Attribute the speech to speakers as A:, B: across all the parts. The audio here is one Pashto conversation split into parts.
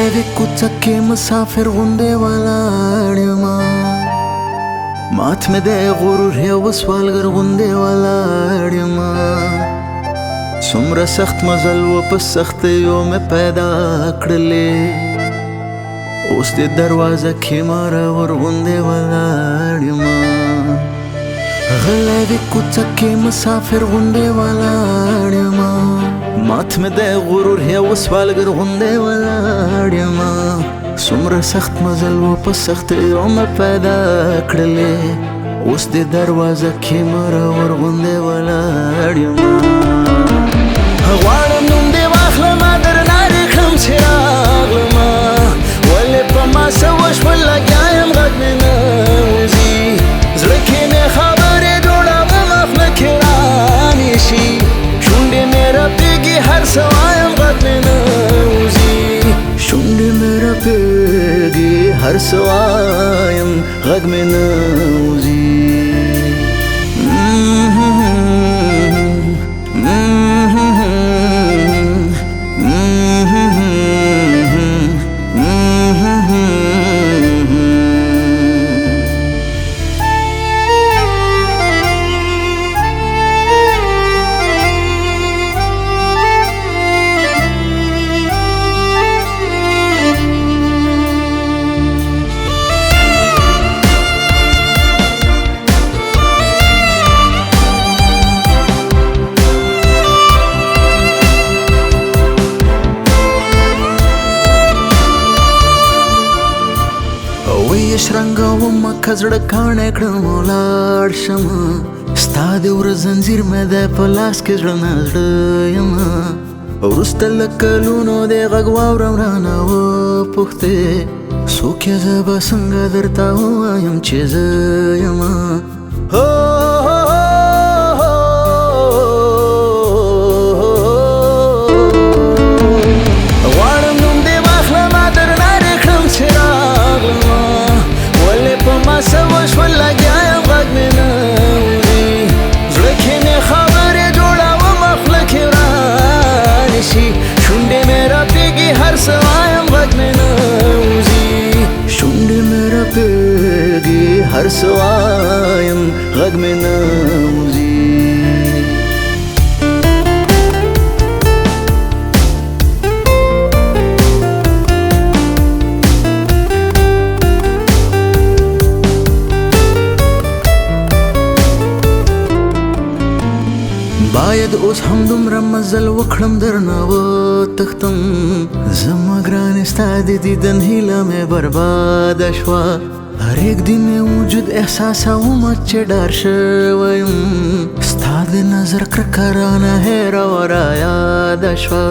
A: غلی کوڅه کې مسافر غوندې ولاړ یمه مات مې د غرور یو سوالګر غوندې ولاړ یمه څومره سخت مزل و په سختیو مې پیدا کړلې اوس د دروازه کې مرور غوندې ولاړ یمه غلی کوڅه کې مسافر غوندې ولاړ یمه مات مې د غرور یو سوالګر غوندې ولاړ یمه څومره سخت مزل و په سختیو مې پیدا کړلې اوس د دروازه کې مرور غوندې ولاړ یمه غواړم نوم دې واخلمه درنه دې کړم چې راغلمه ولې په ما څه وشول لګیا یم غږ مې نه وځي زړه کې مې خبرې جوړوم خوله کې رانیشي شونډې مې رپېږي هر څه وایم غږ مې نه وځي شونډې مې رپېږي هر څه وایم غږ مې نه وځي شرنګه ومه که زړه کاڼی کړم ولاړ شمه ستا د وره زنځیر مې دی په لاس کې زړه نه زړه یمه وروسته له کلونو دې غږ واورم رانه وپوښتې څوک یې زه به څنګه درته ووایم چې زه یمه غواړم نوم دې واخلمه درنه دې کړم چې راغلمه څه وشول لګیا یم غږ مې نه وځي زړه کې مې خبرې جوړوم خوله کې رانیشي شونډې مې رپېږي هر څه وایم غږ مې نه وځي شونډې مې رپېږي هر څه وایم غږ مې نه وځي باید اوس هم دومره مزل وکړم درنه وتښتم زما ګرانې ستا د دیدن هیله مې برباده شوه هرېږدي مې وجود احساسومه چې ډار شوی یم ستا د نظر کرکه رانه هېره و رایاده شوه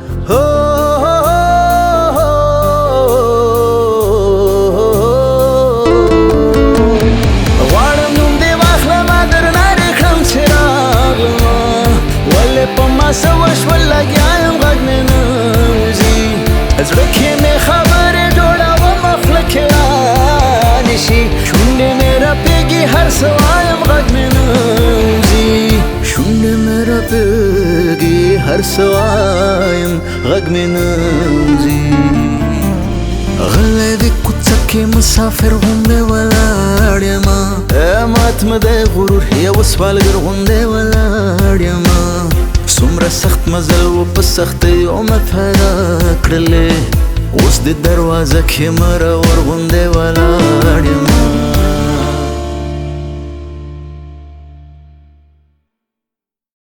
A: څه وشول لګیا یم غږ مې نه وځي زړه کې مې خبرې جوړوم خوله کې رانیشي شونډې مې رپېږي هر څه وایم غږ مې نه وځي شونډې مې رپېږي هر څه وایم غږ مې نه وځي غلی د کوڅه کې مسافر غوندې ولاړ یمه مات مې دی غرور یو سوالګر غوندې ولاړ یمه څومره سخت مزل و په سختیو مې پیدا کړلې اوس د دروازه کې مرور غوندې ولاړ